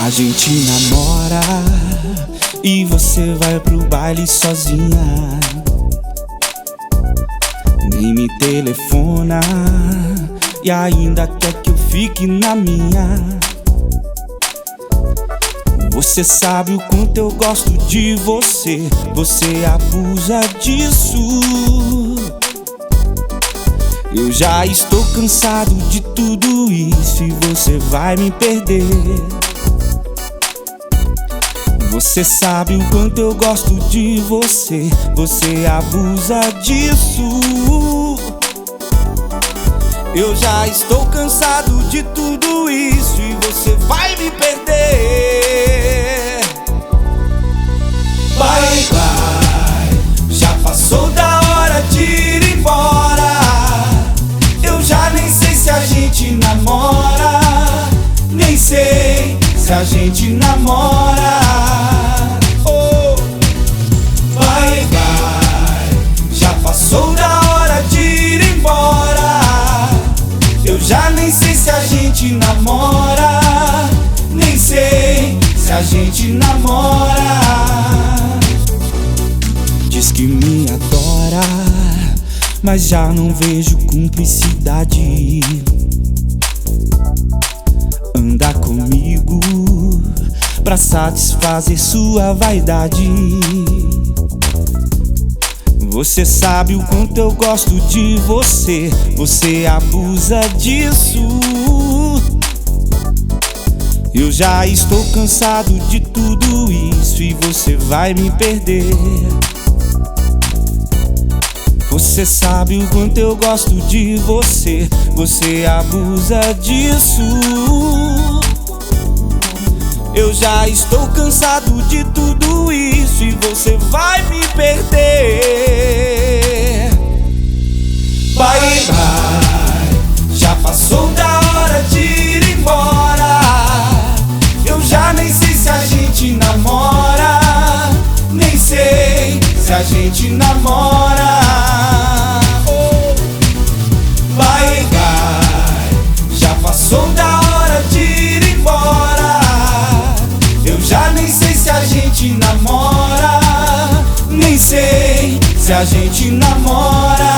A gente namora e você vai pro baile sozinha, nem me telefona e ainda quer que eu fique na minha. Você sabe o quanto eu gosto de você, você abusa disso. Eu já estou cansado de tudo isso e você vai me perder. Você sabe o quanto eu gosto de você, você abusa disso. Eu já estou cansado de tudo isso e você vai me perder. Bye, bye, já passou da hora de ir embora. Eu já nem sei se a gente namora, nem sei se a gente namora. Oh, bye, bye, já passou da hora de ir embora. Eu já nem sei se a gente namora, nem sei se a gente namora. Diz que me adora, mas já não vejo cumplicidade. Anda comigo pra satisfazer sua vaidade. Você sabe o quanto eu gosto de você, você abusa disso. Eu já estou cansado de tudo isso e você vai me perder. Você sabe o quanto eu gosto de você, você abusa disso. Eu já estou cansado de tudo isso e você vai me perder. Bye, bye, já passou da hora de ir embora. Eu já nem sei se a gente namora, nem sei se a gente namora. Oh, bye, bye, já passou da hora de ir embora. Eu já nem sei se a gente namora, nem sei se a gente namora.